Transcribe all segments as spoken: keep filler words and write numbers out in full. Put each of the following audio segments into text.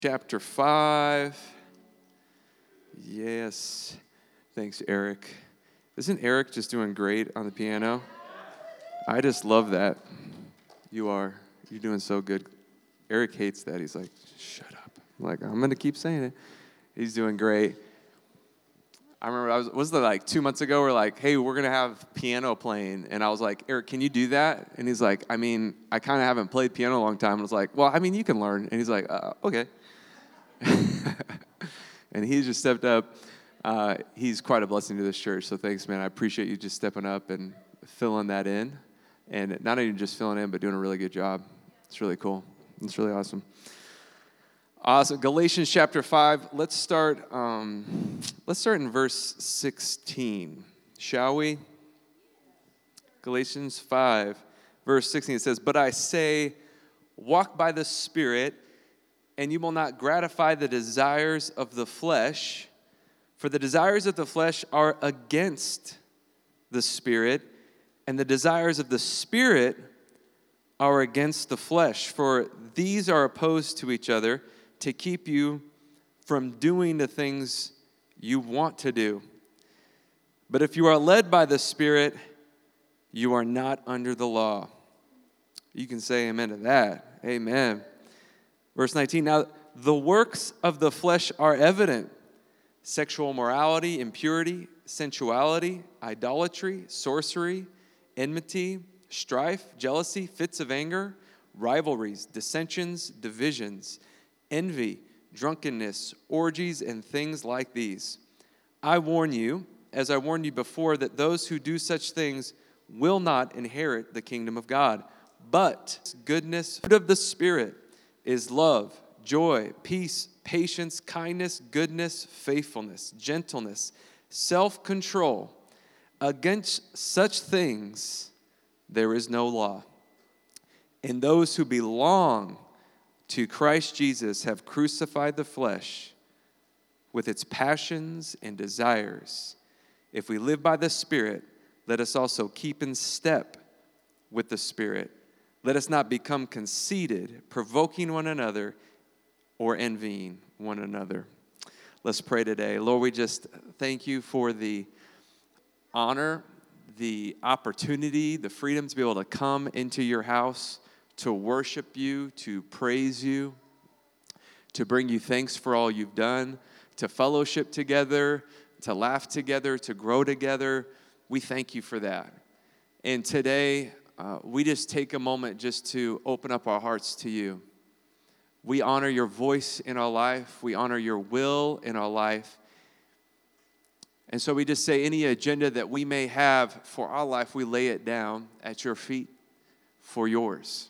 Chapter five. Yes. Thanks, Eric. Isn't Eric just doing great on the piano? I just love that. You are. You're doing so good. Eric hates that. He's like, shut up. I'm like, I'm going to keep saying it. He's doing great. I remember, I was, was it like two months ago, we're like, hey, we're going to have piano playing. And I was like, Eric, can you do that? And he's like, I mean, I kind of haven't played piano a long time. And I was like, well, I mean, you can learn. And he's like, uh, okay. And he just stepped up. Uh, he's quite a blessing to this church. So thanks, man. I appreciate you just stepping up and filling that in. And not even just filling in, but doing a really good job. It's really cool. It's really awesome. Awesome. Galatians chapter five. Let's start. Um, let's start in verse sixteen, shall we? Galatians five, verse sixteen. It says, "But I say, walk by the Spirit, and you will not gratify the desires of the flesh. For the desires of the flesh are against the Spirit, and the desires of the Spirit are against the flesh. For these are opposed to each other, to keep you from doing the things you want to do. But if you are led by the Spirit, you are not under the law." You can say amen to that. Amen. Verse nineteen, "Now the works of the flesh are evident: sexual immorality, impurity, sensuality, idolatry, sorcery, enmity, strife, jealousy, fits of anger, rivalries, dissensions, divisions, envy, drunkenness, orgies, and things like these. I warn you, as I warned you before, that those who do such things will not inherit the kingdom of God. But goodness, fruit of the Spirit is love, joy, peace, patience, kindness, goodness, faithfulness, gentleness, self-control. Against such things there is no law. And those who belong to Christ Jesus have crucified the flesh with its passions and desires. If we live by the Spirit, let us also keep in step with the Spirit. Let us not become conceited, provoking one another, or envying one another." Let's pray today. Lord, we just thank you for the honor, the opportunity, the freedom to be able to come into your house, to worship you, to praise you, to bring you thanks for all you've done, to fellowship together, to laugh together, to grow together. We thank you for that. And today, uh, we just take a moment just to open up our hearts to you. We honor your voice in our life. We honor your will in our life. And so we just say any agenda that we may have for our life, we lay it down at your feet for yours.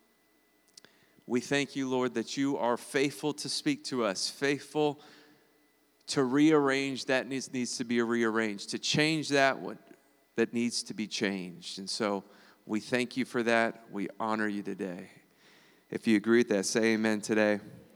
We thank you, Lord, that you are faithful to speak to us, faithful to rearrange that needs, needs to be rearranged, to change that what, that needs to be changed. And so we thank you for that. We honor you today. If you agree with that, say amen today.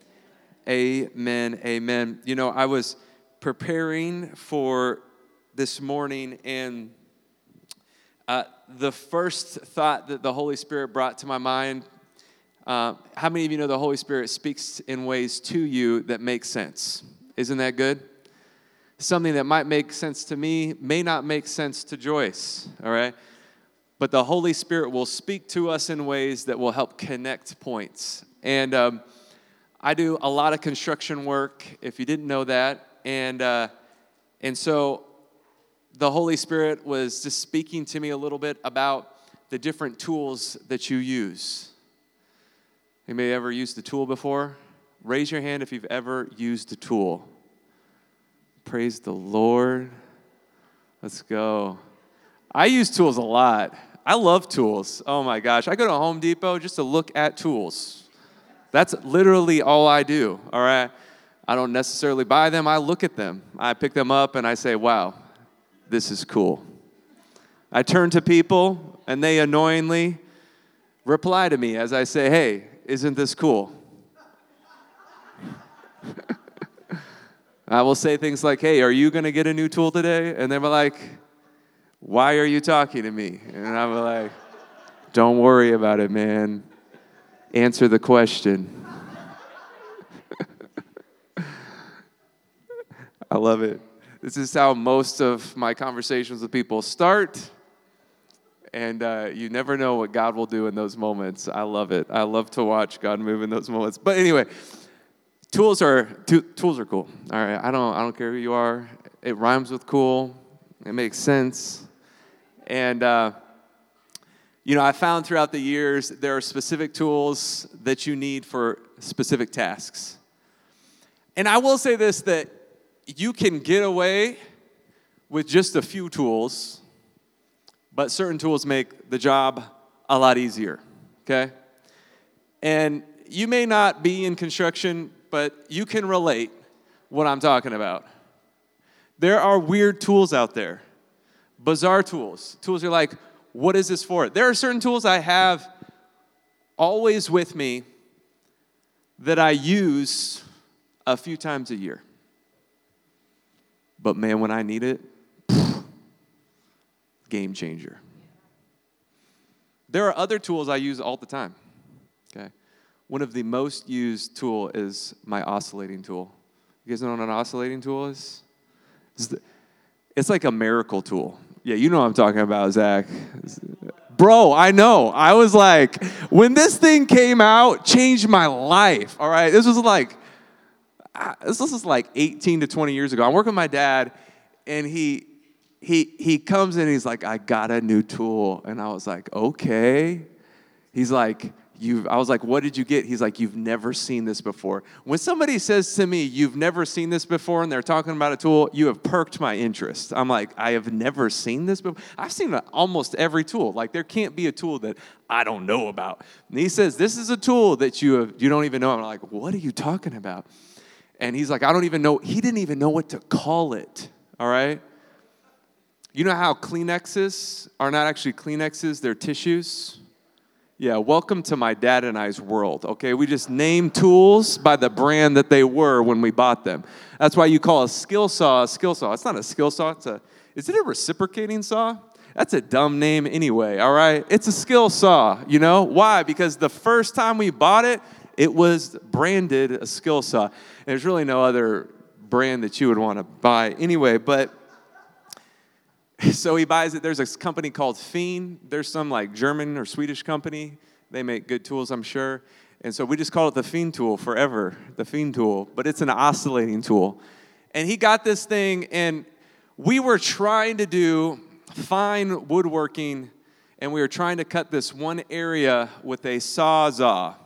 Amen, amen. You know, I was preparing for this morning, and uh, the first thought that the Holy Spirit brought to my mind, uh, how many of you know the Holy Spirit speaks in ways to you that make sense? Isn't that good? Something that might make sense to me may not make sense to Joyce, all right? But the Holy Spirit will speak to us in ways that will help connect points. And um, I do a lot of construction work, if you didn't know that. And uh, and so the Holy Spirit was just speaking to me a little bit about the different tools that you use. Anybody ever used a tool before? Raise your hand if you've ever used a tool. Praise the Lord. Let's go. I use tools a lot. I love tools. Oh my gosh. I go to Home Depot just to look at tools. That's literally all I do, all right? I don't necessarily buy them. I look at them. I pick them up and I say, wow, this is cool. I turn to people and they annoyingly reply to me as I say, hey, isn't this cool? I will say things like, hey, are you going to get a new tool today? And they're like, why are you talking to me? And I'm like, don't worry about it, man. Answer the question. love it. This is how most of my conversations with people start. And uh, you never know what God will do in those moments. I love it. I love to watch God move in those moments. But anyway, tools are t- tools are cool. All right, I don't I don't care who you are. It rhymes with cool. It makes sense. And uh, you know, I found throughout the years there are specific tools that you need for specific tasks. And I will say this, that you can get away with just a few tools, but certain tools make the job a lot easier, okay? And you may not be in construction, but you can relate what I'm talking about. There are weird tools out there, bizarre tools, tools you're like, what is this for? There are certain tools I have always with me that I use a few times a year. But man, when I need it, game changer. There are other tools I use all the time, okay? One of the most used tool is my oscillating tool. You guys know what an oscillating tool is? It's, the, it's like a miracle tool. Yeah, you know what I'm talking about, Zach. Bro, I know. I was like, when this thing came out, changed my life, all right? This was like, this was like eighteen to twenty years ago. I'm working with my dad, and he he he comes in, and he's like, I got a new tool. And I was like, okay. He's like, you. I was like, what did you get? He's like, you've never seen this before. When somebody says to me, you've never seen this before, and they're talking about a tool, you have perked my interest. I'm like, I have never seen this before. I've seen almost every tool. Like, there can't be a tool that I don't know about. And he says, this is a tool that you have, you don't even know. I'm like, what are you talking about? And he's like, I don't even know. He didn't even know what to call it, all right? You know how Kleenexes are not actually Kleenexes, they're tissues? Yeah, welcome to my dad and I's world, okay? We just name tools by the brand that they were when we bought them. That's why you call a skill saw a skill saw. It's not a skill saw. It's a, is it a reciprocating saw? That's a dumb name anyway, all right? It's a skill saw, you know? Why? Because the first time we bought it, it was branded a skill saw. There's really no other brand that you would want to buy anyway, but so he buys it. There's a company called Fiend. There's some like German or Swedish company. They make good tools, I'm sure. And so we just call it the Fiend tool forever, the Fiend tool. But it's an oscillating tool. And he got this thing, and we were trying to do fine woodworking, and we were trying to cut this one area with a sawzall.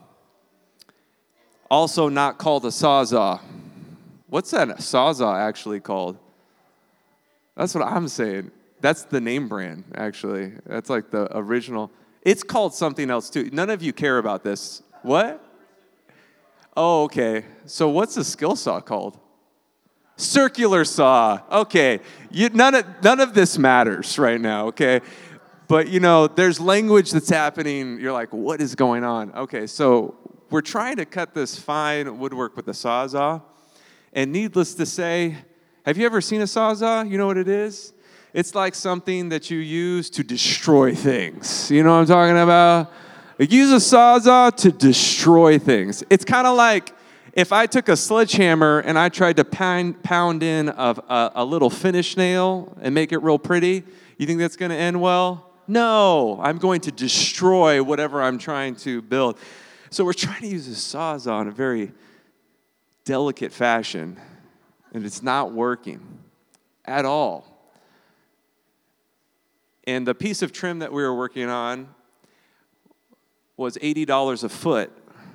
Also not called a sawzall. What's that sawzall actually called? That's what I'm saying. That's the name brand, actually. That's like the original. It's called something else, too. None of you care about this. What? Oh, okay. So what's a skill saw called? Circular saw. Okay. You, none of, none of this matters right now, okay? But, you know, there's language that's happening. You're like, what is going on? Okay, so we're trying to cut this fine woodwork with a sawzall. And needless to say, have you ever seen a sawzall? You know what it is? It's like something that you use to destroy things. You know what I'm talking about? Like, use a sawzall to destroy things. It's kind of like if I took a sledgehammer and I tried to pound, pound in a, a, a little finish nail and make it real pretty. You think that's going to end well? No, I'm going to destroy whatever I'm trying to build. So we're trying to use a sawzall in a very delicate fashion, and it's not working at all. And the piece of trim that we were working on was eighty dollars a foot.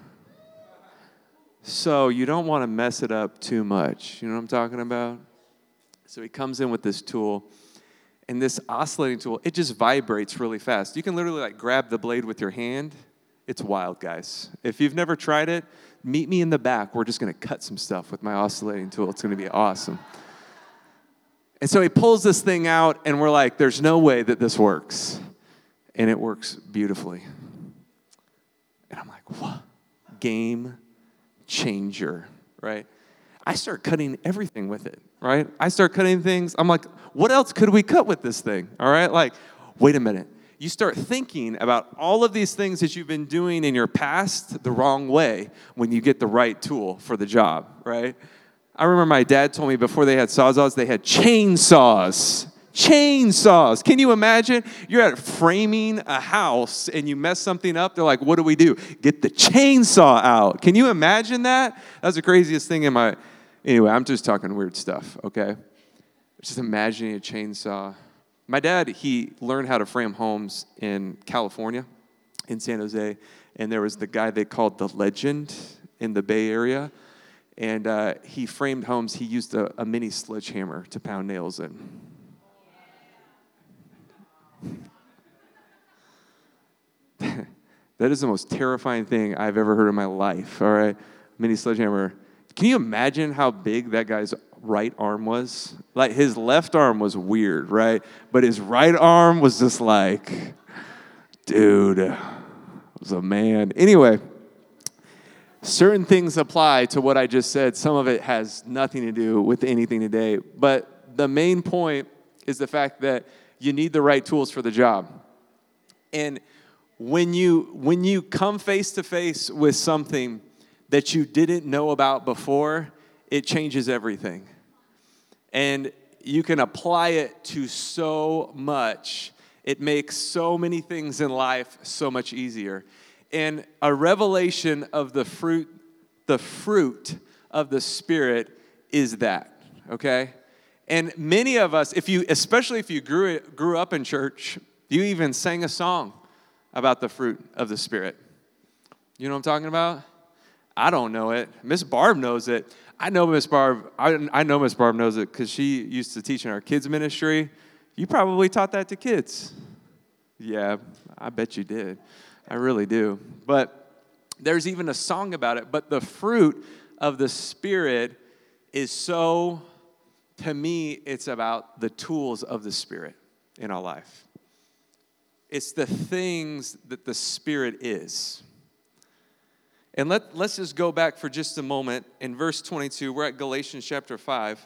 So you don't want to mess it up too much. You know what I'm talking about? So he comes in with this tool, and this oscillating tool, it just vibrates really fast. You can literally like grab the blade with your hand. It's wild, guys. If you've never tried it, meet me in the back. We're just going to cut some stuff with my oscillating tool. It's going to be awesome. And so he pulls this thing out, and we're like, there's no way that this works. And it works beautifully. And I'm like, what? Game changer, right? I start cutting everything with it, right? I start cutting things. I'm like, what else could we cut with this thing, all right? Like, wait a minute. You start thinking about all of these things that you've been doing in your past the wrong way when you get the right tool for the job, right? I remember my dad told me before they had Sawzalls, they had chainsaws. Chainsaws. Can you imagine? You're at framing a house and you mess something up. They're like, what do we do? Get the chainsaw out. Can you imagine that? That's the craziest thing in my... Anyway, I'm just talking weird stuff, okay? Just imagining a chainsaw. My dad, he learned how to frame homes in California, in San Jose, and there was the guy they called the Legend in the Bay Area, and uh, he framed homes. He used a, a mini sledgehammer to pound nails in. That is the most terrifying thing I've ever heard in my life, all right? Mini sledgehammer. Can you imagine how big that guy's right arm was? Like, his left arm was weird, right? But his right arm was just like, dude, was a man. Anyway, certain things apply to what I just said. Some of it has nothing to do with anything today. But the main point is the fact that you need the right tools for the job. And when you when you come face to face with something that you didn't know about before, it changes everything. And you can apply it to so much. It makes so many things in life so much easier. And a revelation of the fruit, the fruit of the Spirit is that, okay? And many of us, if you, especially if you grew grew up in church, you even sang a song about the fruit of the Spirit. You know what I'm talking about? I don't know it. Miss Barb knows it. I know Miss Barb. I, I know Miss Barb knows it because she used to teach in our kids ministry. You probably taught that to kids. Yeah, I bet you did. I really do. But there's even a song about it. But the fruit of the Spirit is so, to me, it's about the tools of the Spirit in our life. It's the things that the Spirit is. And let, let's just go back for just a moment. In verse twenty-two, we're at Galatians chapter five.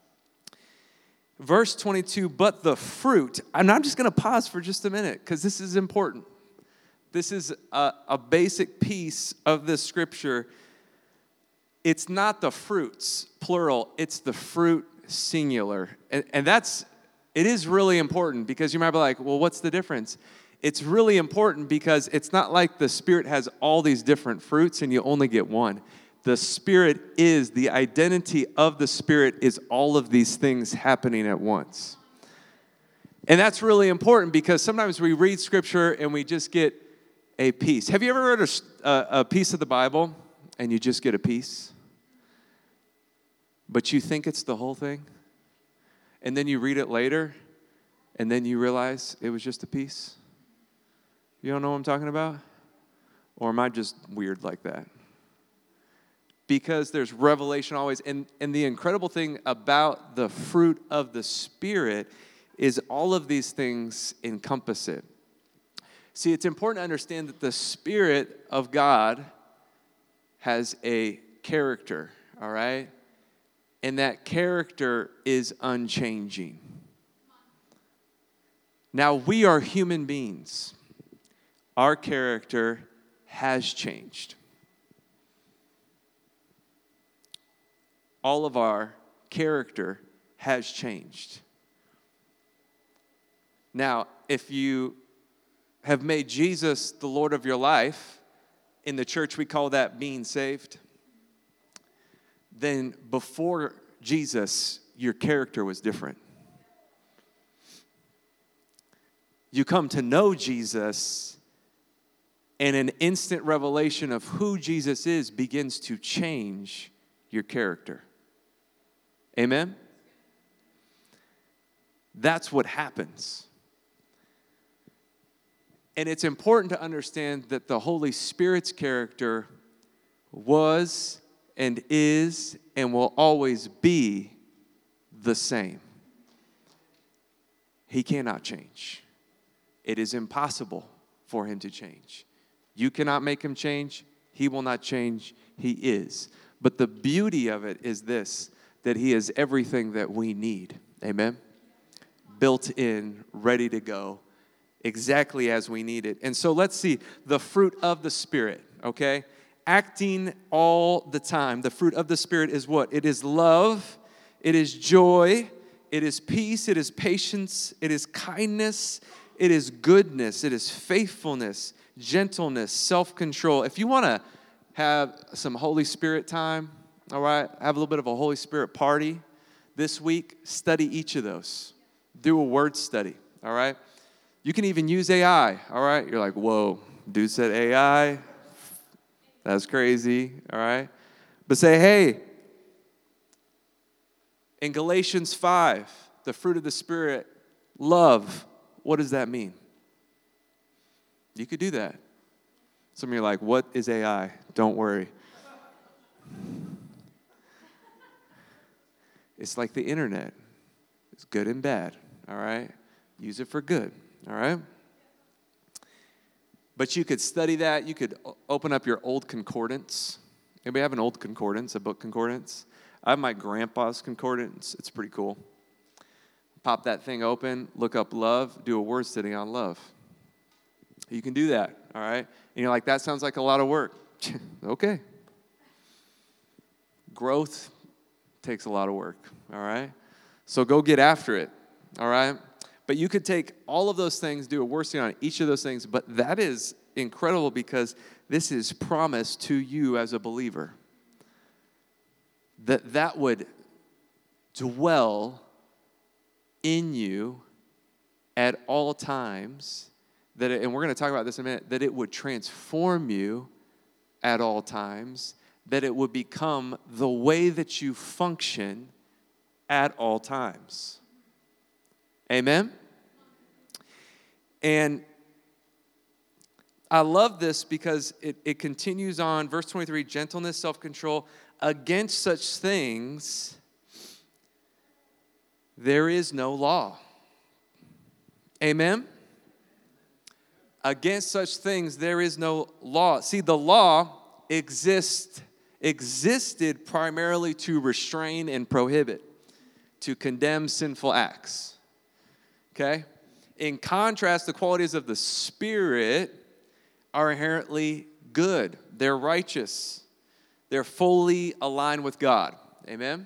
Verse twenty-two, but the fruit, and I'm just going to pause for just a minute because this is important. This is a, a basic piece of this scripture. It's not the fruits, plural. It's the fruit, singular. And, and that's, it is really important because you might be like, well, what's the difference? It's really important because it's not like the Spirit has all these different fruits and you only get one. The Spirit is, the identity of the Spirit is all of these things happening at once. And that's really important because sometimes we read Scripture and we just get a piece. Have you ever read a, a piece of the Bible and you just get a piece? But you think it's the whole thing? And then you read it later and then you realize it was just a piece? You don't know what I'm talking about? Or am I just weird like that? Because there's revelation always. And, and the incredible thing about the fruit of the Spirit is all of these things encompass it. See, it's important to understand that the Spirit of God has a character, all right? And that character is unchanging. Now, we are human beings. Our character has changed. All of our character has changed. Now, if you have made Jesus the Lord of your life, in the church we call that being saved, then before Jesus, your character was different. You come to know Jesus, and an instant revelation of who Jesus is begins to change your character. Amen? That's what happens. And it's important to understand that the Holy Spirit's character was and is and will always be the same. He cannot change. It is impossible for him to change. You cannot make him change. He will not change. He is. But the beauty of it is this, that he is everything that we need. Amen? Built in, ready to go, exactly as we need it. And so let's see the fruit of the Spirit, okay? acting all the time. The fruit of the Spirit is what? It is love, it is joy, it is peace, it is patience, it is kindness, it is goodness, it is faithfulness, gentleness, self-control. If you want to have some Holy Spirit time, all right, have a little bit of a Holy Spirit party this week, study each of those. Do a word study, all right? You can even use A I, all right? You're like, whoa, dude said A I? That's crazy, all right? But say, hey, in Galatians five, the fruit of the Spirit, love, what does that mean? You could do that. Some of you are like, what is A I? Don't worry. It's like the internet. It's good and bad, all right? Use it for good, all right? But you could study that. You could open up your old concordance. Anybody have an old concordance, a book concordance? I have my grandpa's concordance. It's pretty cool. Pop that thing open, look up love, do a word study on love. You can do that, all right? And you're like, that sounds like a lot of work. Okay. Growth takes a lot of work, all right? So go get after it, all right? But you could take all of those things, do a word study on each of those things, but that is incredible because this is promised to you as a believer. That that would dwell in you at all times, that it, and we're going to talk about this in a minute, that it would transform you at all times, that it would become the way that you function at all times. Amen? And I love this because it, it continues on, verse twenty-three, gentleness, self-control. Against such things, there is no law. Amen? Against such things, there is no law. See, the law exists, existed primarily to restrain and prohibit, to condemn sinful acts. Okay? In contrast, the qualities of the Spirit are inherently good. They're righteous. They're fully aligned with God. Amen?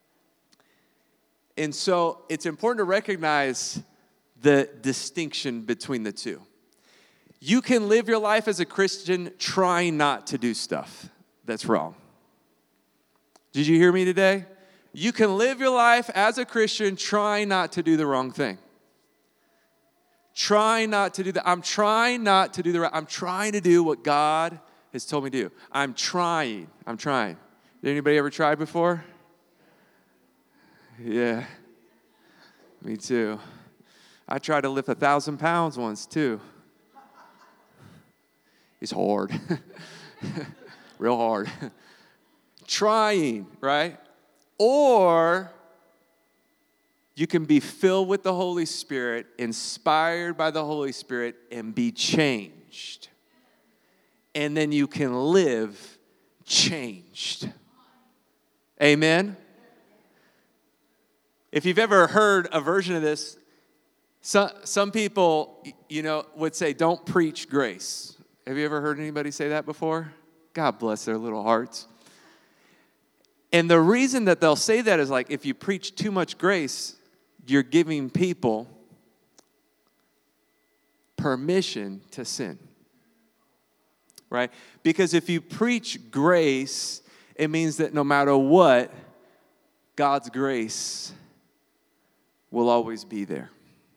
And so it's important to recognize the distinction between the two. You can live your life as a Christian trying not to do stuff that's wrong. Did you hear me today? You can live your life as a Christian trying not to do the wrong thing. Trying not to do that. I'm trying not to do the right. I'm trying to do what God has told me to do. I'm trying. I'm trying. Did anybody ever try before? Yeah. Me too. I tried to lift a thousand pounds once too. It's hard. Real hard. Trying, right? Or you can be filled with the Holy Spirit, inspired by the Holy Spirit, and be changed. And then you can live changed. Amen? If you've ever heard a version of this, some, some people, you know, would say, don't preach grace. Have you ever heard anybody say that before? God bless their little hearts. And the reason that they'll say that is like, if you preach too much grace, you're giving people permission to sin. Right? Because if you preach grace, it means that no matter what, God's grace will always be there.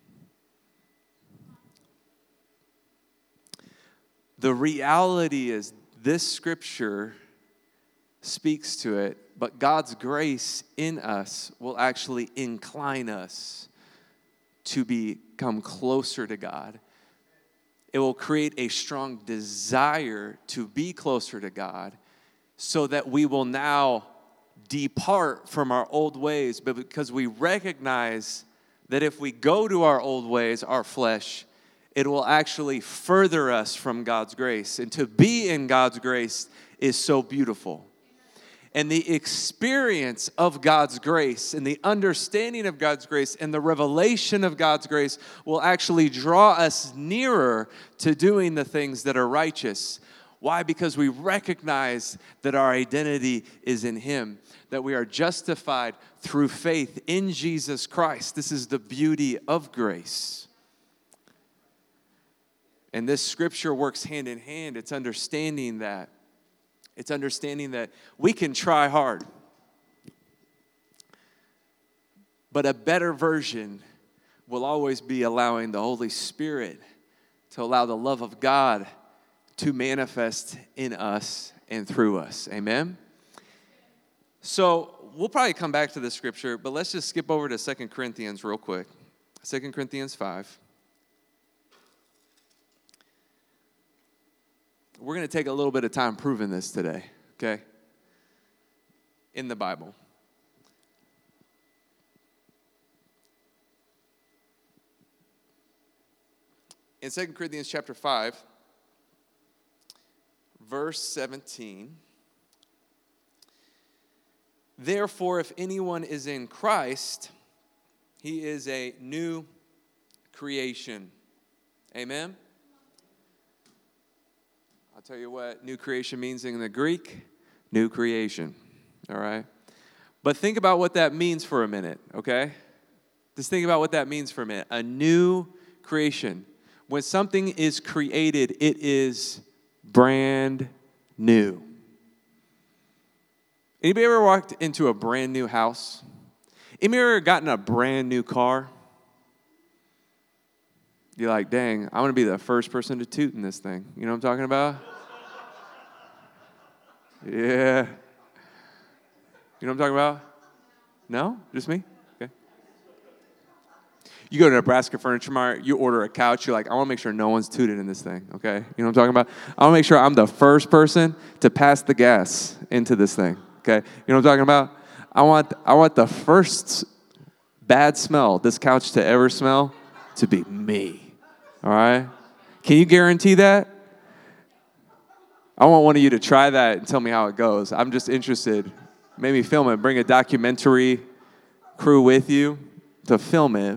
The reality is this scripture speaks to it, but God's grace in us will actually incline us to become closer to God. It will create a strong desire to be closer to God so that we will now depart from our old ways, but because we recognize that if we go to our old ways, our flesh, it will actually further us from God's grace. And to be in God's grace is so beautiful. And the experience of God's grace and the understanding of God's grace and the revelation of God's grace will actually draw us nearer to doing the things that are righteous. Why? Because we recognize that our identity is in him, that we are justified through faith in Jesus Christ. This is the beauty of grace. And this scripture works hand in hand. It's understanding that. It's understanding that we can try hard, but a better version will always be allowing the Holy Spirit to allow the love of God to manifest in us and through us. Amen? So we'll probably come back to this scripture, but let's just skip over to Second Corinthians real quick. Second Corinthians five. We're going to take a little bit of time proving this today, okay? In the Bible. In Second Corinthians chapter five, verse seventeen, therefore, if anyone is in Christ, he is a new creation. Amen? I'll tell you what new creation means in the Greek. New creation, all right? But think about what that means for a minute, okay? Just think about what that means for a minute. A new creation. When something is created, it is brand new. Anybody ever walked into a brand new house? Anybody ever gotten a brand new car? You're like, dang, I'm going to be the first person to toot in this thing. You know what I'm talking about? Yeah. You know what I'm talking about? No? Just me? Okay. You go to Nebraska Furniture Mart, you order a couch, you're like, I want to make sure no one's tooted in this thing, okay? You know what I'm talking about? I want to make sure I'm the first person to pass the gas into this thing, okay? You know what I'm talking about? I want I want the first bad smell this couch to ever smell to be me, all right? Can you guarantee that? I want one of you to try that and tell me how it goes. I'm just interested. Maybe film it. Bring a documentary crew with you to film it.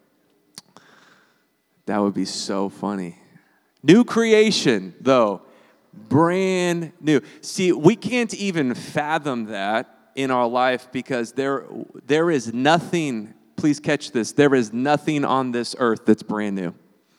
That would be so funny. New creation, though. Brand new. See, we can't even fathom that in our life because there, there is nothing, please catch this, there is nothing on this earth that's brand new.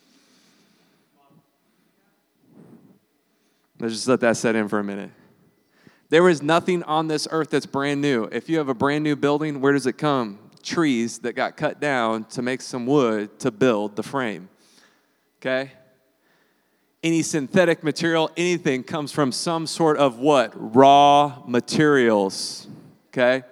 Let's just let that set in for a minute. There is nothing on this earth that's brand new. If you have a brand new building, where does it come? Trees that got cut down to make some wood to build the frame. Okay? Any synthetic material, anything comes from some sort of what? Raw materials. Okay?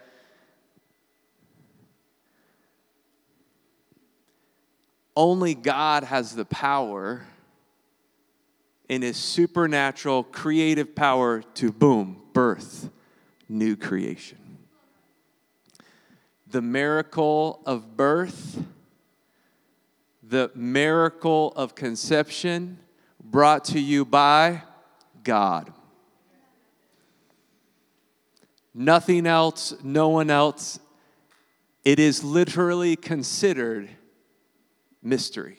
Only God has the power in his supernatural creative power to, boom, birth new creation. The miracle of birth, the miracle of conception brought to you by God. Nothing else, no one else. It is literally considered mystery.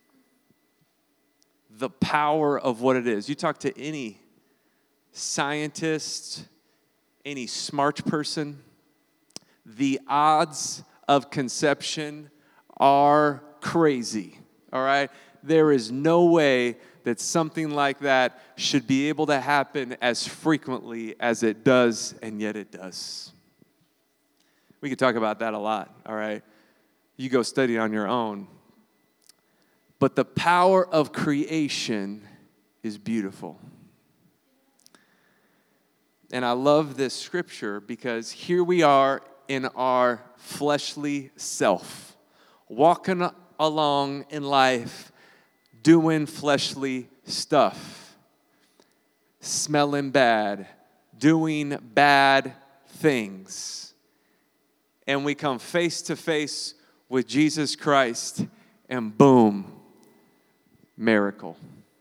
The power of what it is. You talk to any scientist, any smart person, the odds of conception are crazy, all right? There is no way that something like that should be able to happen as frequently as it does, and yet it does. We could talk about that a lot, all right? You go study on your own. But the power of creation is beautiful. And I love this scripture because here we are in our fleshly self, walking along in life, doing fleshly stuff, smelling bad, doing bad things. And we come face to face with Jesus Christ, and boom, miracle.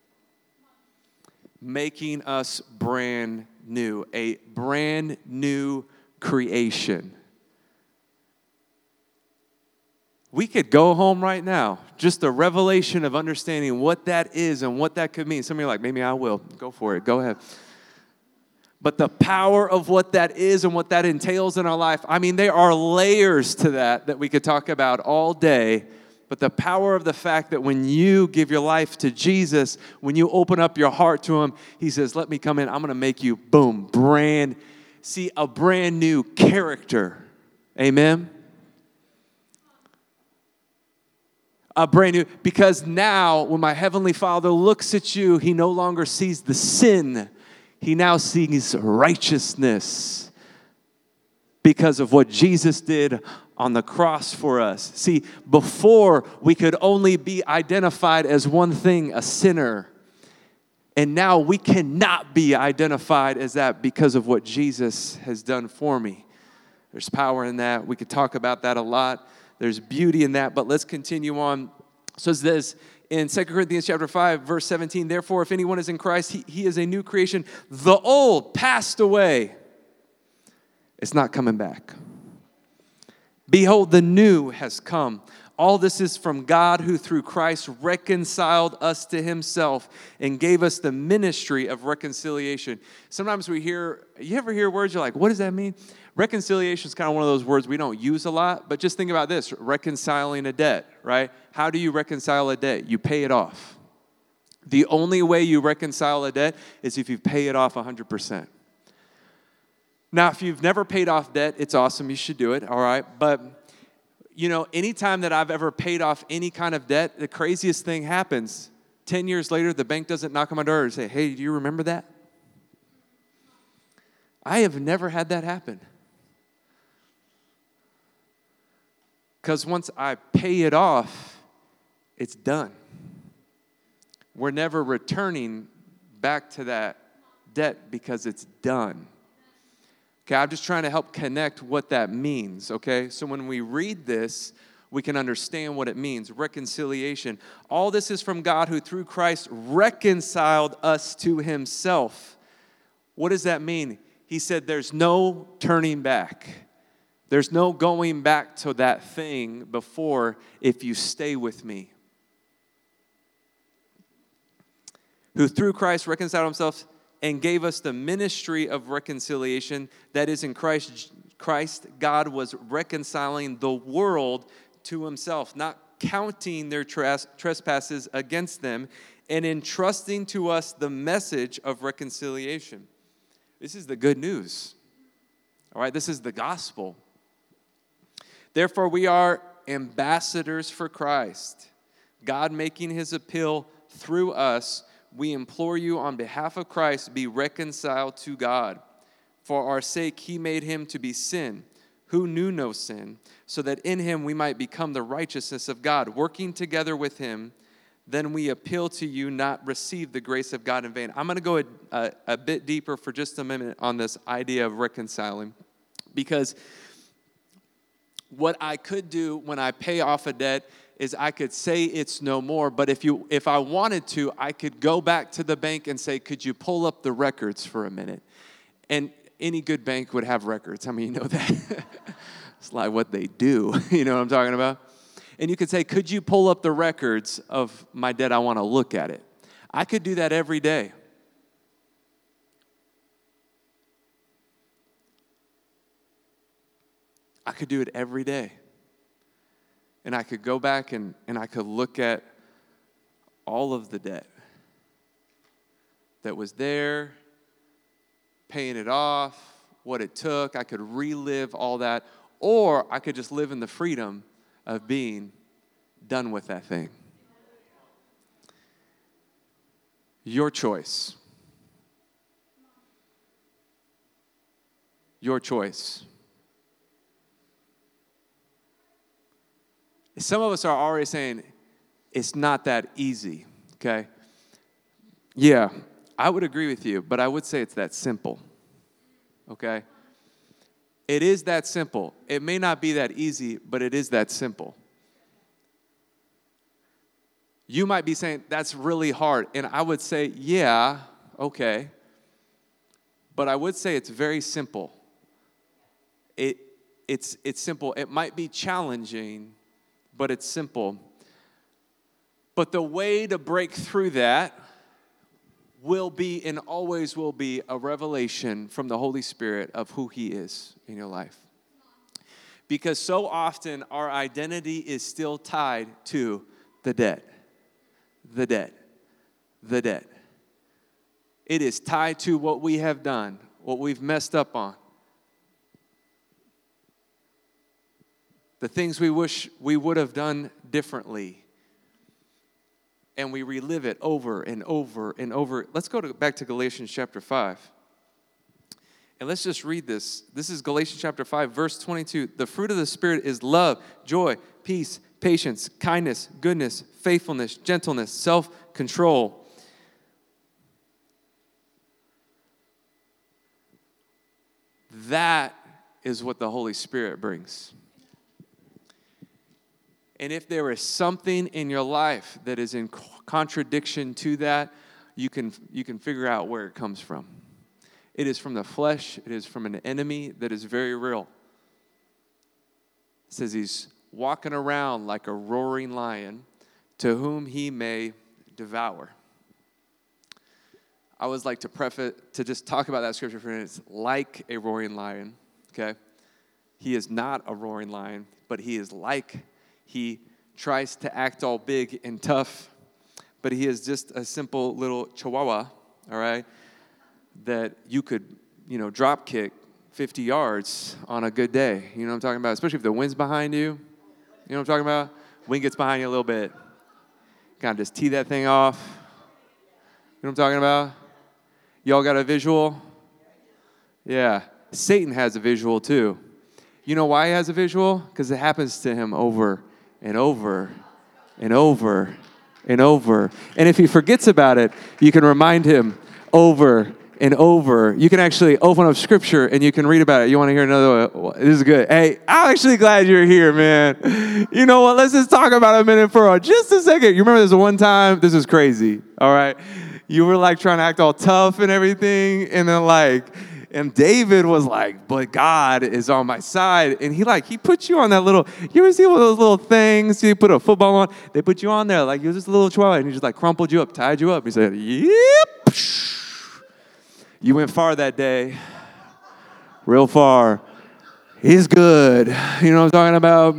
Making us brand new, a brand new creation. We could go home right now. Just a revelation of understanding what that is and what that could mean. Some of you are like, maybe I will. Go for it. Go ahead. But the power of what that is and what that entails in our life, I mean, there are layers to that that we could talk about all day. But the power of the fact that when you give your life to Jesus, when you open up your heart to Him, He says, let me come in. I'm going to make you, boom, brand, see, a brand new character. Amen? A brand new, because now when my Heavenly Father looks at you, He no longer sees the sin. He now sees righteousness because of what Jesus did on the cross for us. See, before we could only be identified as one thing, a sinner. And now we cannot be identified as that because of what Jesus has done for me. There's power in that. We could talk about that a lot. There's beauty in that, but let's continue on. So it says in Second Corinthians chapter five, verse seventeen, therefore, if anyone is in Christ, he, he is a new creation. The old passed away. It's not coming back. Behold, the new has come. All this is from God, who through Christ reconciled us to Himself and gave us the ministry of reconciliation. Sometimes we hear, you ever hear words, you're like, what does that mean? Reconciliation is kind of one of those words we don't use a lot, but just think about this, reconciling a debt, right? How do you reconcile a debt? You pay it off. The only way you reconcile a debt is if you pay it off one hundred percent. Now, if you've never paid off debt, it's awesome. You should do it, all right? But, you know, anytime that I've ever paid off any kind of debt, the craziest thing happens. Ten years later, the bank doesn't knock on my door and say, hey, do you remember that? I have never had that happen. Because once I pay it off, it's done. We're never returning back to that debt because it's done. Okay, I'm just trying to help connect what that means, okay? So when we read this, we can understand what it means, reconciliation. All this is from God, who through Christ reconciled us to Himself. What does that mean? He said there's no turning back. There's no going back to that thing before if you stay with me. Who through Christ reconciled Himself and gave us the ministry of reconciliation. That is, in Christ, Christ, God was reconciling the world to Himself, not counting their tres- trespasses against them, and entrusting to us the message of reconciliation. This is the good news. All right, this is the gospel. Therefore, we are ambassadors for Christ, God making His appeal through us. We implore you on behalf of Christ, be reconciled to God. For our sake, He made Him to be sin, who knew no sin, so that in Him we might become the righteousness of God. Working together with Him, then we appeal to you, not receive the grace of God in vain. I'm going to go a, a, a bit deeper for just a minute on this idea of reconciling, because what I could do when I pay off a debt is I could say it's no more, but if you, if I wanted to, I could go back to the bank and say, could you pull up the records for a minute? And any good bank would have records. I mean, you know that. It's like what they do. You know what I'm talking about? And you could say, could you pull up the records of my debt? I want to look at it. I could do that every day. I could do it every day. And I could go back and, and I could look at all of the debt that was there, paying it off, what it took. I could relive all that. Or I could just live in the freedom of being done with that thing. Your choice. Your choice. Some of us are already saying, it's not that easy, okay? Yeah, I would agree with you, but I would say it's that simple, okay? It is that simple. It may not be that easy, but it is that simple. You might be saying, that's really hard, and I would say, yeah, okay, but I would say it's very simple. It, it's, it's simple. It might be challenging, but it's simple. But the way to break through that will be and always will be a revelation from the Holy Spirit of who He is in your life. Because so often our identity is still tied to the debt, the debt, the debt. It is tied to what we have done, what we've messed up on. The things we wish we would have done differently. And we relive it over and over and over. Let's go to, back to Galatians chapter five. And let's just read this. This is Galatians chapter five, verse twenty-two. The fruit of the Spirit is love, joy, peace, patience, kindness, goodness, faithfulness, gentleness, self-control. That is what the Holy Spirit brings. And if there is something in your life that is in contradiction to that, you can you can figure out where it comes from. It is from the flesh. It is from an enemy that is very real. It says he's walking around like a roaring lion to whom he may devour. I always like to preface, to just talk about that scripture for a minute. It's like a roaring lion, okay? He is not a roaring lion, but he is like. He tries to act all big and tough, but he is just a simple little chihuahua, all right, that you could, you know, drop kick fifty yards on a good day. You know what I'm talking about? Especially if the wind's behind you. You know what I'm talking about? Wind gets behind you a little bit. Kind of just tee that thing off. You know what I'm talking about? Y'all got a visual? Yeah. Satan has a visual too. You know why he has a visual? Because it happens to him over and over and over and over. And if he forgets about it, you can remind him over and over. You can actually open up scripture and you can read about it. You want to hear another one? This is good. Hey, I'm actually glad you're here, man. You know what? Let's just talk about it a minute for just a second. You remember this one time? This is crazy, all right? You were like trying to act all tough and everything, and then like, and David was like, but God is on my side. And he like, he put you on that little, you ever see one of those little things you put a football on? They put you on there like you're just a little chihuahua, and he just like crumpled you up, tied you up. He said, yep. You went far that day. Real far. He's good. You know what I'm talking about?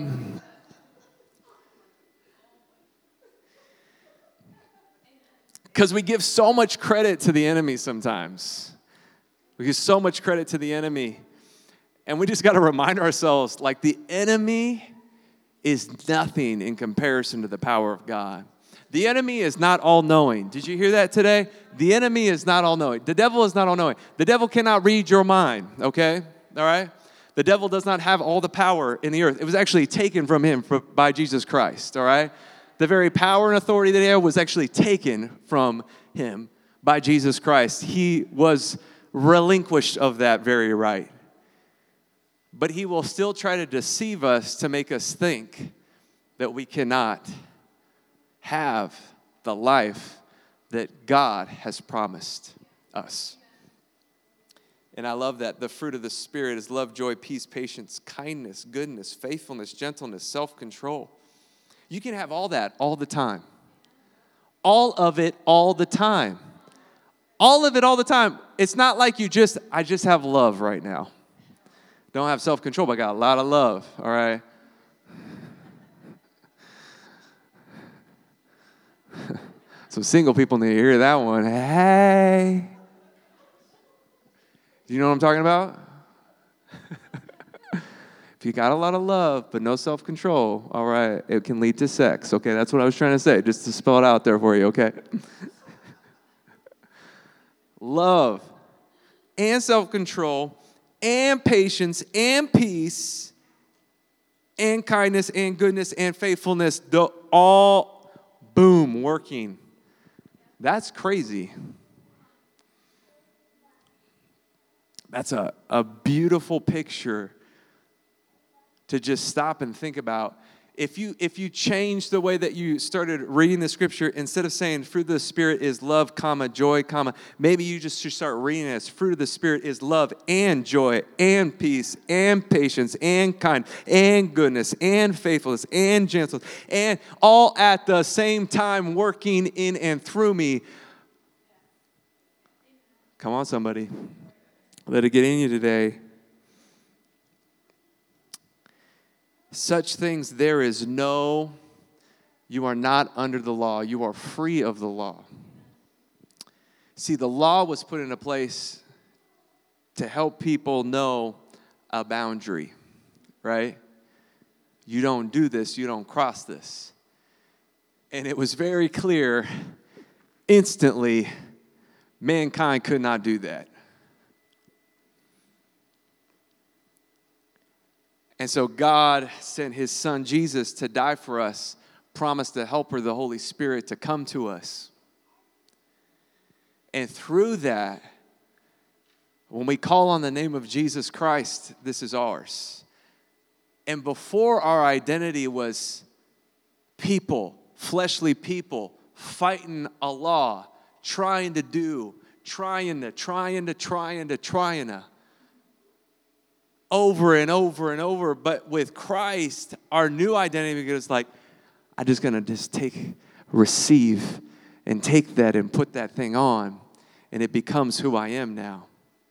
Because we give so much credit to the enemy sometimes. We give so much credit to the enemy. And we just got to remind ourselves, like, the enemy is nothing in comparison to the power of God. The enemy is not all-knowing. Did you hear that today? The enemy is not all-knowing. The devil is not all-knowing. The devil cannot read your mind, okay? All right? The devil does not have all the power in the earth. It was actually taken from him for, by Jesus Christ, all right? The very power and authority that he had was actually taken from him by Jesus Christ. He was relinquished of that very right. But he will still try to deceive us to make us think that we cannot have the life that God has promised us. And I love that. The fruit of the Spirit is love, joy, peace, patience, kindness, goodness, faithfulness, gentleness, self-control. You can have all that all the time. All of it all the time. All of it all the time. It's not like you just, I just have love right now. Don't have self-control, but I got a lot of love, all right? Some single people need to hear that one. Hey. Do you know what I'm talking about? If you got a lot of love, but no self-control, all right, it can lead to sex. Okay, that's what I was trying to say, just to spell it out there for you, okay? Love and self-control and patience and peace and kindness and goodness and faithfulness, the all, boom, working. That's crazy. That's a, a beautiful picture to just stop and think about. If you if you change the way that you started reading the scripture, instead of saying fruit of the Spirit is love, comma, joy, comma, maybe you just should start reading it as fruit of the Spirit is love and joy and peace and patience and kind and goodness and faithfulness and gentleness, and all at the same time working in and through me. Come on, somebody. Let it get in you today. Such things there is no, you are not under the law. You are free of the law. See, the law was put into place to help people know a boundary, right? You don't do this, you don't cross this. And it was very clear, instantly, mankind could not do that. And so God sent his son Jesus to die for us, promised the helper, the Holy Spirit, to come to us. And through that, when we call on the name of Jesus Christ, this is ours. And before, our identity was people, fleshly people, fighting a law, trying to do, trying to, trying to, trying to, trying to. Over and over and over. But with Christ, our new identity is like, I'm just going to just take, receive, and take that and put that thing on, and it becomes who I am now.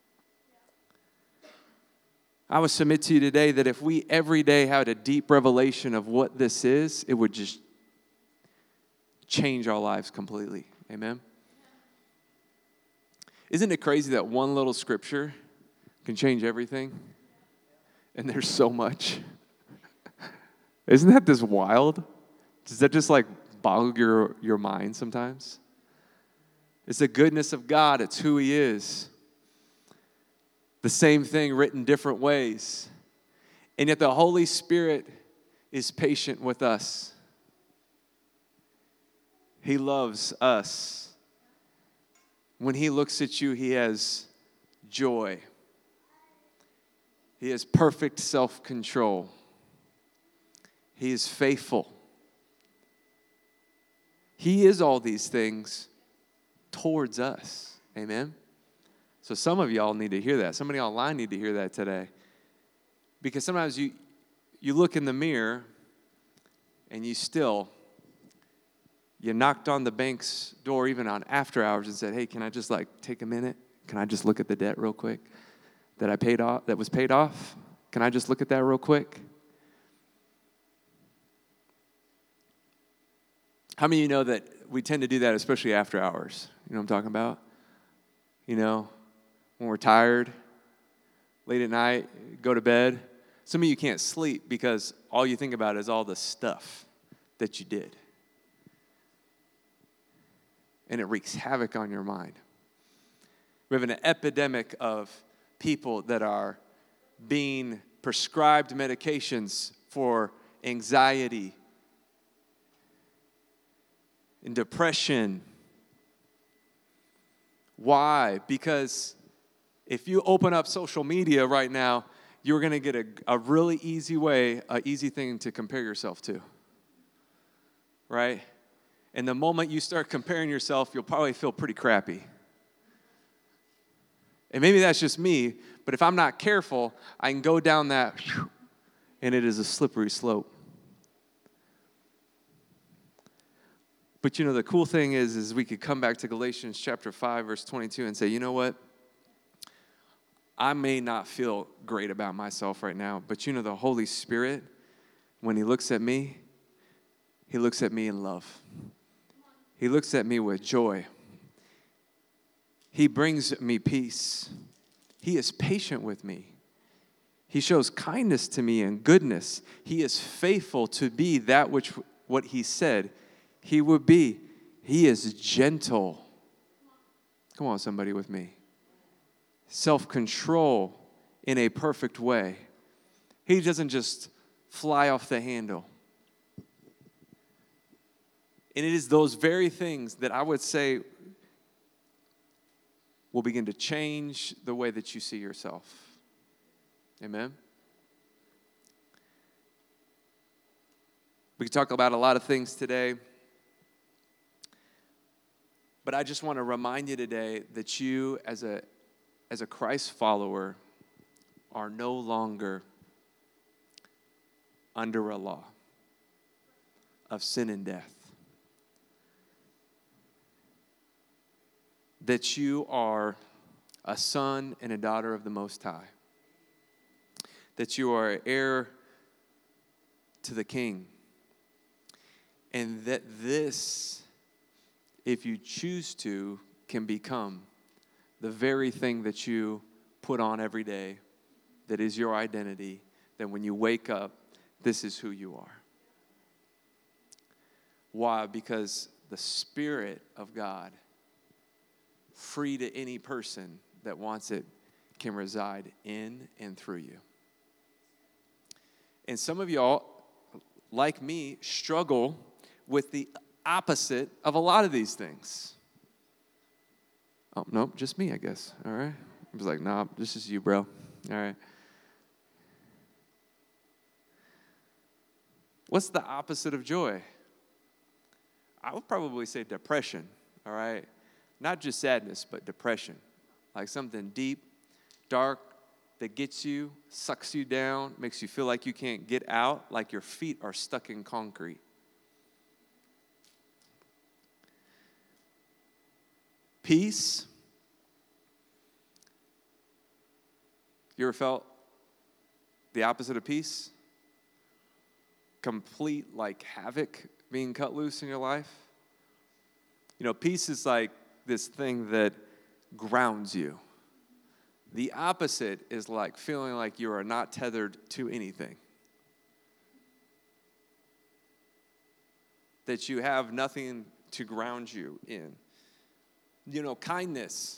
I would submit to you today that if we every day had a deep revelation of what this is, it would just change our lives completely. Amen? Isn't it crazy that one little scripture can change everything? And there's so much. Isn't that just wild? Does that just like boggle your, your mind sometimes? It's the goodness of God. It's who he is. The same thing written different ways. And yet the Holy Spirit is patient with us. He loves us. When he looks at you, he has joy. He has perfect self-control. He is faithful. He is all these things towards us. Amen? So some of y'all need to hear that. Somebody online need to hear that today. Because sometimes you, you look in the mirror and you still, you knocked on the bank's door even on after hours and said, hey, can I just like take a minute? Can I just look at the debt real quick? That I paid off, that was paid off? Can I just look at that real quick? How many of you know that we tend to do that, especially after hours? You know what I'm talking about? You know, when we're tired, late at night, go to bed. Some of you can't sleep because all you think about is all the stuff that you did. And it wreaks havoc on your mind. We have an epidemic of people that are being prescribed medications for anxiety and depression. Why? Because if you open up social media right now, you're going to get a, a really easy way, an easy thing to compare yourself to. Right? And the moment you start comparing yourself, you'll probably feel pretty crappy. And maybe that's just me, but if I'm not careful, I can go down that, and it is a slippery slope. But you know, the cool thing is, is we could come back to Galatians chapter five, verse twenty-two and say, you know what? I may not feel great about myself right now, but you know, the Holy Spirit, when he looks at me, he looks at me in love. He looks at me with joy. He brings me peace. He is patient with me. He shows kindness to me and goodness. He is faithful to be that which what he said he would be. He is gentle. Come on, somebody with me. Self-control in a perfect way. He doesn't just fly off the handle. And it is those very things that I would say will begin to change the way that you see yourself. Amen? We could talk about a lot of things today. But I just want to remind you today that you, as a, as a Christ follower, are no longer under a law of sin and death. That you are a son and a daughter of the Most High. That you are heir to the King. And that this, if you choose to, can become the very thing that you put on every day, that is your identity, that when you wake up, this is who you are. Why? Because the Spirit of God, free to any person that wants it, can reside in and through you. And some of y'all, like me, struggle with the opposite of a lot of these things. Oh, nope, just me, I guess. All right. I was like, nah, this is you, bro. All right. What's the opposite of joy? I would probably say depression, all right? Not just sadness, but depression. Like something deep, dark, that gets you, sucks you down, makes you feel like you can't get out, like your feet are stuck in concrete. Peace. You ever felt the opposite of peace? Complete, like, havoc being cut loose in your life? You know, peace is like this thing that grounds you. The opposite is like feeling like you are not tethered to anything. That you have nothing to ground you in. You know, kindness.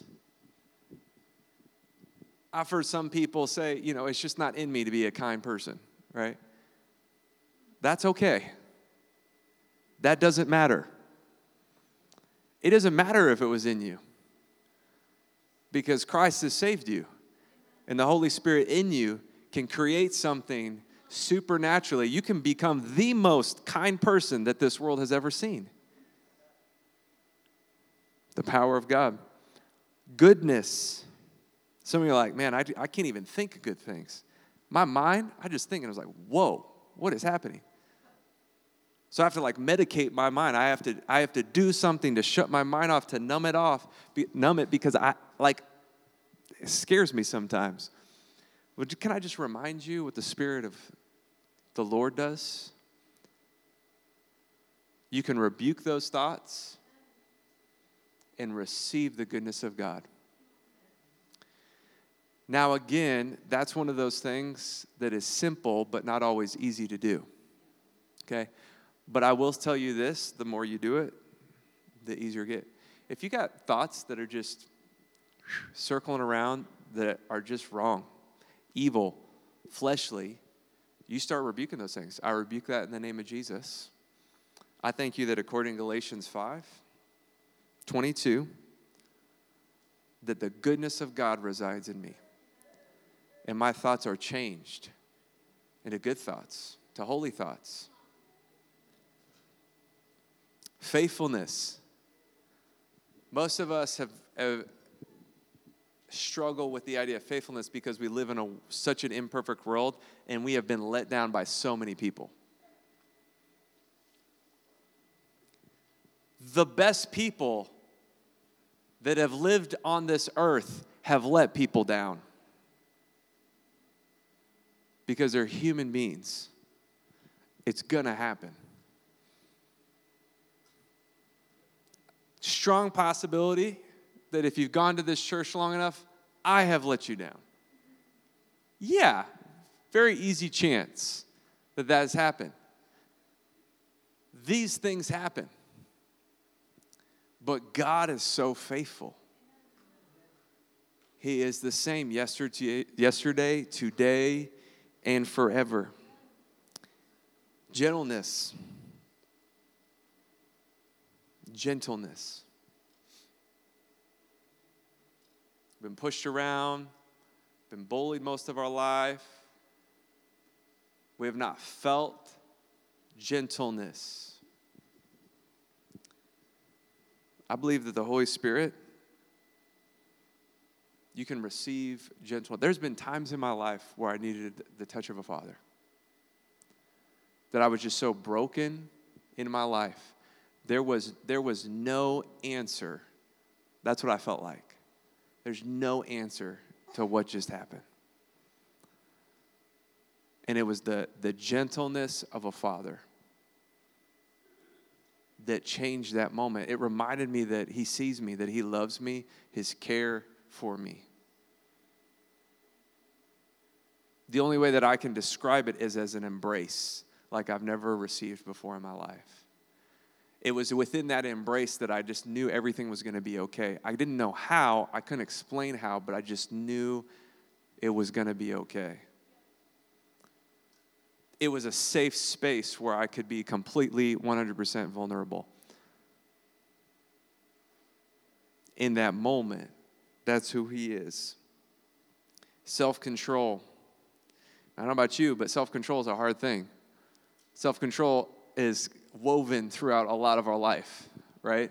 I've heard some people say, you know, it's just not in me to be a kind person, right? That's okay. That doesn't matter. It doesn't matter if it was in you, because Christ has saved you, and the Holy Spirit in you can create something supernaturally. You can become the most kind person that this world has ever seen. The power of God. Goodness. Some of you are like, man, I, I can't even think of good things. My mind, I just think, and I was like, whoa, what is happening? So I have to like medicate my mind. I have to I have to do something to shut my mind off, to numb it off, be, numb it, because I like it scares me sometimes. Would you, can I just remind you what the Spirit of the Lord does? You can rebuke those thoughts and receive the goodness of God. Now again, that's one of those things that is simple but not always easy to do. Okay? But I will tell you this, the more you do it, the easier it gets. If you got thoughts that are just circling around that are just wrong, evil, fleshly, you start rebuking those things. I rebuke that in the name of Jesus. I thank you that according to Galatians five twenty-two, that the goodness of God resides in me. And my thoughts are changed into good thoughts, to holy thoughts. Faithfulness. Most of us have, have struggled with the idea of faithfulness because we live in a, such an imperfect world, and we have been let down by so many people. The best people that have lived on this earth have let people down because they're human beings. It's gonna happen. Strong possibility that if you've gone to this church long enough, I have let you down. Yeah, very easy chance that that has happened. These things happen. But God is so faithful. He is the same yesterday, yesterday, today, and forever. Gentleness. Gentleness. Been pushed around, been bullied most of our life. We have not felt gentleness. I believe that the Holy Spirit, you can receive gentleness. There's been times in my life where I needed the touch of a father. That I was just so broken in my life. There was, there was no answer. That's what I felt like. There's no answer to what just happened. And it was the, the gentleness of a father that changed that moment. It reminded me that he sees me, that he loves me, his care for me. The only way that I can describe it is as an embrace, like I've never received before in my life. It was within that embrace that I just knew everything was going to be okay. I didn't know how, I couldn't explain how, but I just knew it was going to be okay. It was a safe space where I could be completely one hundred percent vulnerable. In that moment, that's who he is. Self-control. I don't know about you, but self-control is a hard thing. Self-control is woven throughout a lot of our life, right?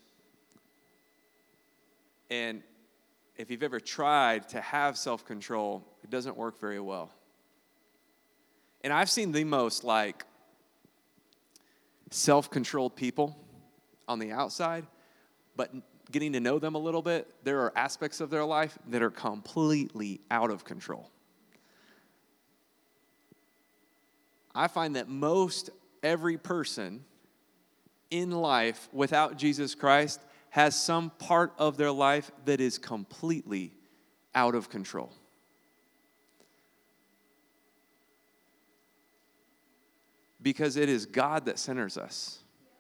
And if you've ever tried to have self-control, it doesn't work very well. And I've seen the most like self-controlled people on the outside, but getting to know them a little bit, there are aspects of their life that are completely out of control. I find that most every person in life without Jesus Christ has some part of their life that is completely out of control. Because it is God that centers us.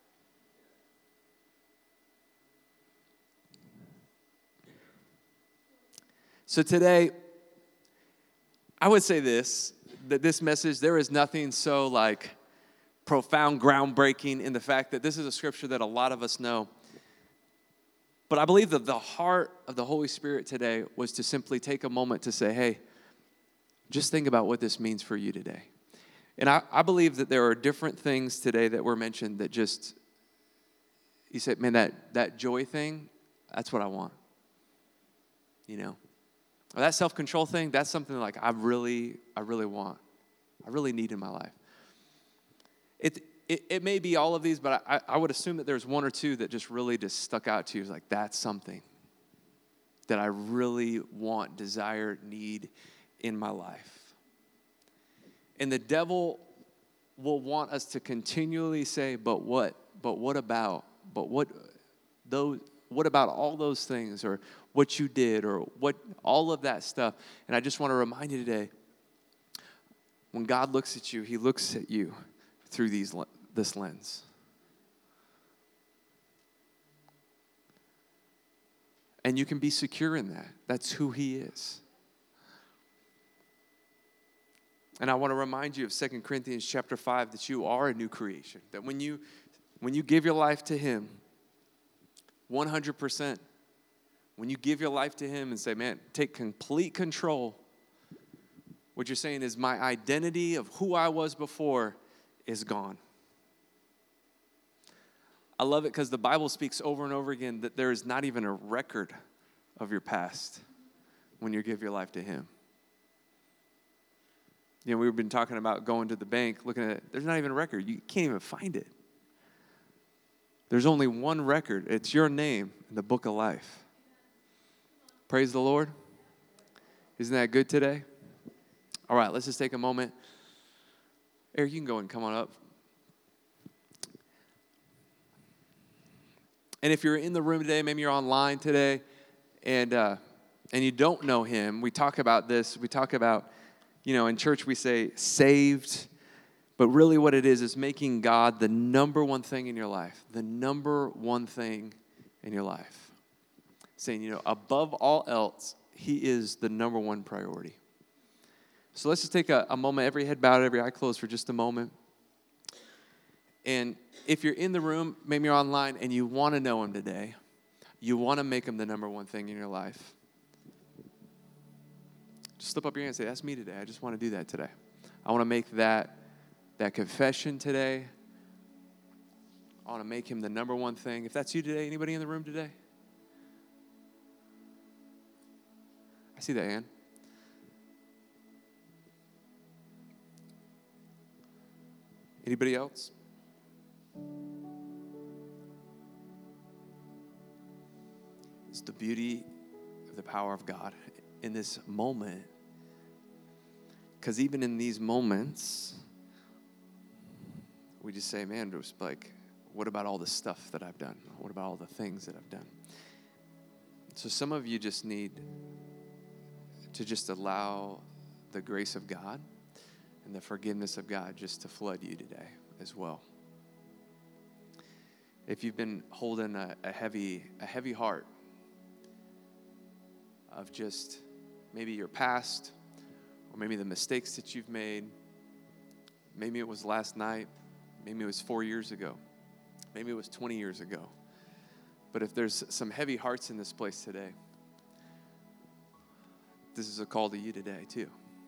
So today, I would say this, that this message, there is nothing so like profound, groundbreaking in the fact that this is a scripture that a lot of us know. But I believe that the heart of the Holy Spirit today was to simply take a moment to say, hey, just think about what this means for you today. And I, I believe that there are different things today that were mentioned that just, you said, man, that, that joy thing, that's what I want. You know? Or that self-control thing, that's something like I really, I really want. I really need in my life. It, it, it may be all of these, but I, I would assume that there's one or two that just really just stuck out to you. It's like, that's something that I really want, desire, need in my life. And the devil will want us to continually say, but what? But what about? But what those what about all those things, or what you did, or what all of that stuff? And I just want to remind you today, when God looks at you, he looks at you through these this lens. And you can be secure in that. That's who he is. And I want to remind you of Second Corinthians chapter five, that you are a new creation. That when you when you give your life to him, one hundred percent, when you give your life to him and say, man, take complete control, what you're saying is my identity of who I was before is gone. I love it because the Bible speaks over and over again that there is not even a record of your past when you give your life to him. You know, we've been talking about going to the bank, looking at it. There's not even a record. You can't even find it. There's only one record. It's your name in the book of life. Praise the Lord. Isn't that good today? All right, let's just take a moment. Eric, you can go and come on up. And if you're in the room today, maybe you're online today, and uh, and you don't know him, we talk about this. We talk about, you know, in church we say saved, but really what it is is making God the number one thing in your life, the number one thing in your life. Saying, you know, above all else, he is the number one priority. So let's just take a, a moment, every head bowed, every eye closed for just a moment. And if you're in the room, maybe you're online, and you want to know him today, you want to make him the number one thing in your life, just slip up your hand and say, that's me today. I just want to do that today. I want to make that that confession today. I want to make him the number one thing. If that's you today, anybody in the room today? I see that hand. Anybody else? It's the beauty of the power of God in this moment. Because even in these moments, we just say, man, just like, what about all the stuff that I've done? What about all the things that I've done? So some of you just need to just allow the grace of God and the forgiveness of God just to flood you today as well. If you've been holding a, a heavy, a heavy heart of just maybe your past, or maybe the mistakes that you've made, maybe it was last night, maybe it was four years ago, maybe it was twenty years ago. But if there's some heavy hearts in this place today, this is a call to you today too,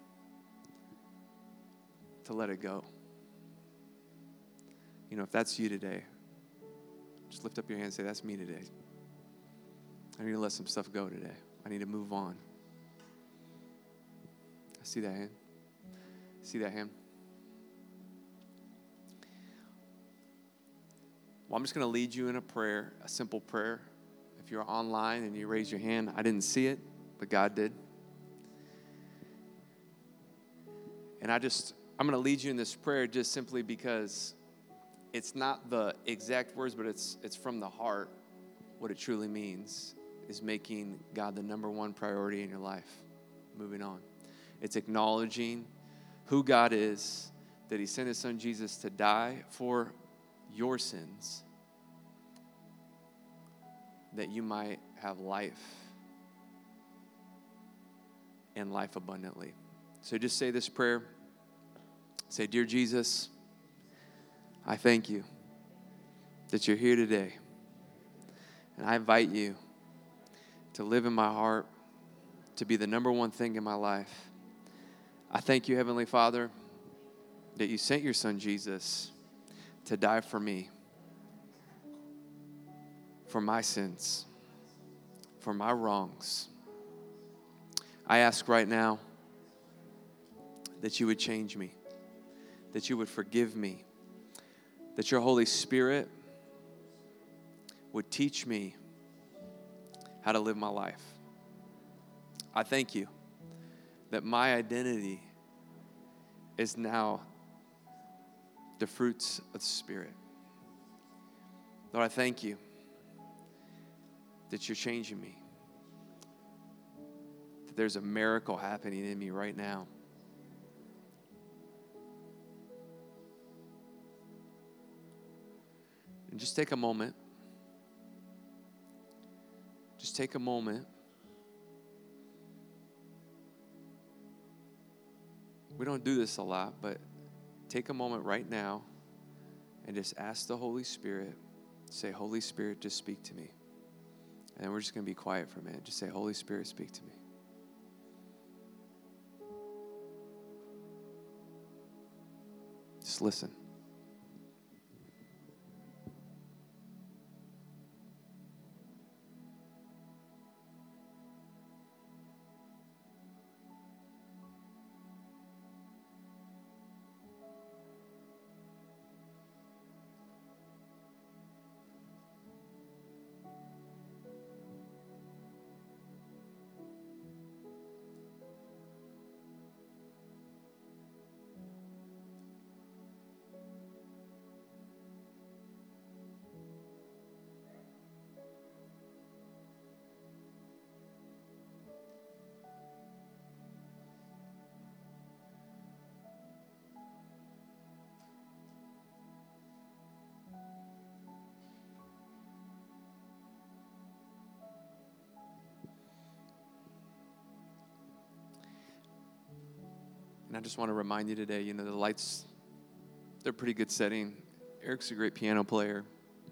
to let it go. You know, if that's you today, just lift up your hand and say, that's me today. I need to let some stuff go today. I need to move on. I see that hand. See that hand? Well, I'm just going to lead you in a prayer, a simple prayer. If you're online and you raise your hand, I didn't see it, but God did. And I just, I'm going to lead you in this prayer just simply because it's not the exact words, but it's it's from the heart. What it truly means is making God the number one priority in your life. Moving on. It's acknowledging who God is, that he sent his son Jesus to die for your sins, that you might have life and life abundantly. So just say this prayer. Say, dear Jesus, I thank you that you're here today. And I invite you to live in my heart, to be the number one thing in my life. I thank you, Heavenly Father, that you sent your son Jesus to die for me, for my sins, for my wrongs. I ask right now that you would change me, that you would forgive me, that your Holy Spirit would teach me how to live my life. I thank you that my identity is now the fruits of the Spirit. Lord, I thank you that you're changing me, that there's a miracle happening in me right now. And just take a moment. Just take a moment. We don't do this a lot, but take a moment right now and just ask the Holy Spirit. Say, Holy Spirit, just speak to me. And we're just going to be quiet for a minute. Just say, Holy Spirit, speak to me. Just listen. And I just want to remind you today, you know, the lights, they're pretty good setting. Eric's a great piano player.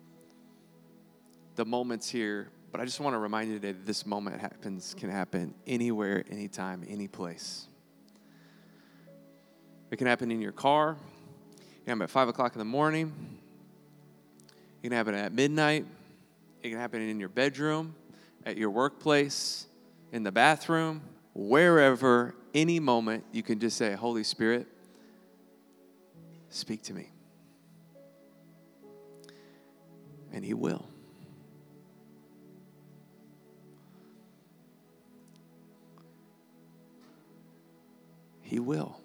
The moment's here, but I just want to remind you today that this moment happens, can happen anywhere, anytime, any place. It can happen in your car. can happen at five o'clock in the morning. It can happen at midnight. It can happen in your bedroom, at your workplace, in the bathroom, wherever, any moment, you can just say, Holy Spirit, speak to me. And he will. He will.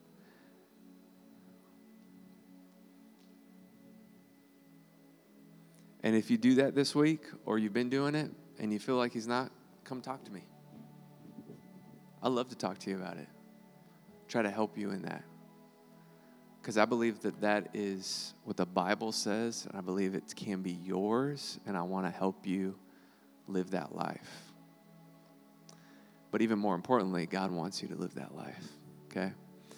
And if you do that this week, or you've been doing it, and you feel like he's not, come talk to me. I'd love to talk to you about it. Try to help you in that. Because I believe that that is what the Bible says, and I believe it can be yours, and I want to help you live that life. But even more importantly, God wants you to live that life, okay?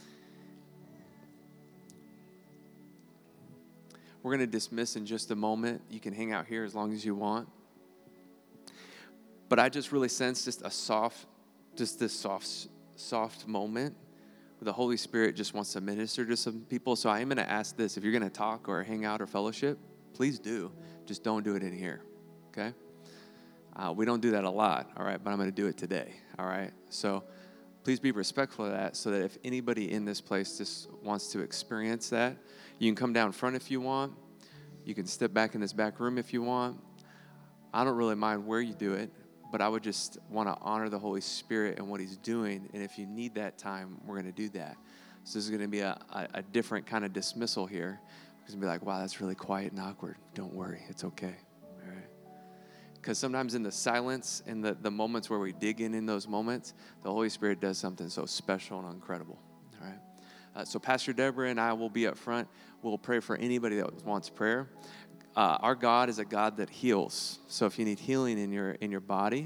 We're going to dismiss in just a moment. You can hang out here as long as you want. But I just really sense just a soft, just this soft, soft moment where the Holy Spirit just wants to minister to some people. So I am going to ask this. If you're going to talk or hang out or fellowship, please do. Just don't do it in here, okay? Uh, we don't do that a lot, all right? But I'm going to do it today, all right? So please be respectful of that so that if anybody in this place just wants to experience that, you can come down front if you want. You can step back in this back room if you want. I don't really mind where you do it, but I would just want to honor the Holy Spirit and what he's doing. And if you need that time, we're going to do that. So this is going to be a, a, a different kind of dismissal here. It's going to be like, wow, that's really quiet and awkward. Don't worry. It's okay. All right. Because sometimes in the silence, in the, the moments where we dig in in those moments, the Holy Spirit does something so special and incredible. All right. Uh, so Pastor Deborah and I will be up front. We'll pray for anybody that wants prayer. Uh, our God is a God that heals. So if you need healing in your in your body,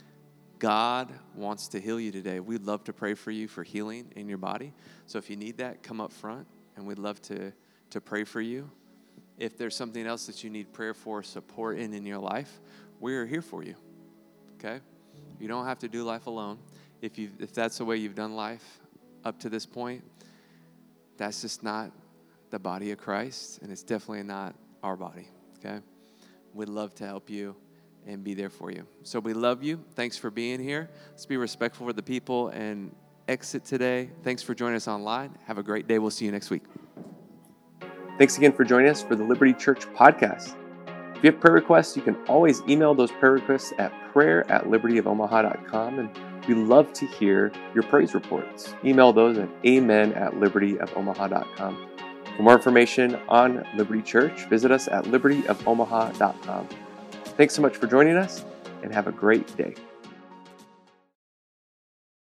God wants to heal you today. We'd love to pray for you for healing in your body. So if you need that, come up front, and we'd love to, to pray for you. If there's something else that you need prayer for, support in in your life, we're here for you, okay? You don't have to do life alone. If you if that's the way you've done life up to this point, that's just not the body of Christ, and it's definitely not our body, okay? We'd love to help you and be there for you. So we love you. Thanks for being here. Let's be respectful for the people and exit today. Thanks for joining us online. Have a great day. We'll see you next week. Thanks again for joining us for the Liberty Church podcast. If you have prayer requests, you can always email those prayer requests at prayer at liberty of omaha dot com, and we love to hear your praise reports. Email those at amen at liberty of omaha dot com. For more information on Liberty Church, visit us at liberty of omaha dot com. Thanks so much for joining us, and have a great day.